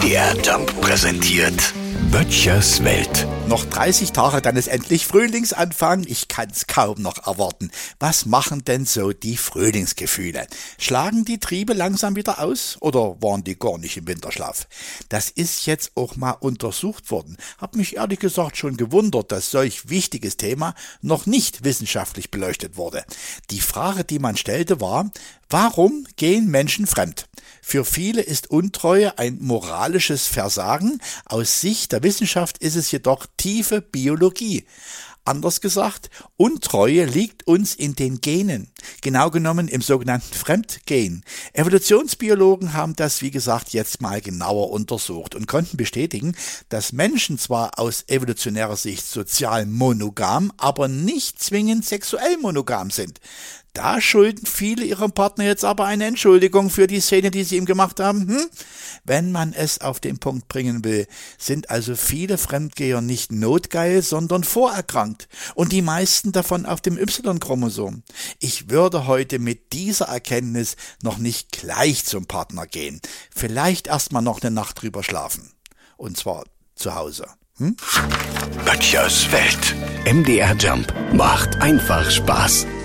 MDR Jump präsentiert Böttchers Welt. Noch 30 Tage, dann ist endlich Frühlingsanfang. Ich kann's kaum noch erwarten. Was machen denn so die Frühlingsgefühle? Schlagen die Triebe langsam wieder aus oder waren die gar nicht im Winterschlaf? Das ist jetzt auch mal untersucht worden. Hab mich ehrlich gesagt schon gewundert, dass solch wichtiges Thema noch nicht wissenschaftlich beleuchtet wurde. Die Frage, die man stellte, war: Warum gehen Menschen fremd? Für viele ist Untreue ein moralisches Versagen. Aus Sicht der Wissenschaft ist es jedoch tiefe Biologie. Anders gesagt, Untreue liegt uns in den Genen, genau genommen im sogenannten Fremdgen. Evolutionsbiologen haben das, wie gesagt, jetzt mal genauer untersucht und konnten bestätigen, dass Menschen zwar aus evolutionärer Sicht sozial monogam, aber nicht zwingend sexuell monogam sind. Da schulden viele ihrem Partner jetzt aber eine Entschuldigung für die Szene, die sie ihm gemacht haben. Wenn man es auf den Punkt bringen will, sind also viele Fremdgeher nicht notgeil, sondern vorerkrankt. Und die meisten davon auf dem Y-Chromosom. Ich würde heute mit dieser Erkenntnis noch nicht gleich zum Partner gehen. Vielleicht erst mal noch eine Nacht drüber schlafen. Und zwar zu Hause. Böttchers Welt. MDR Jump macht einfach Spaß.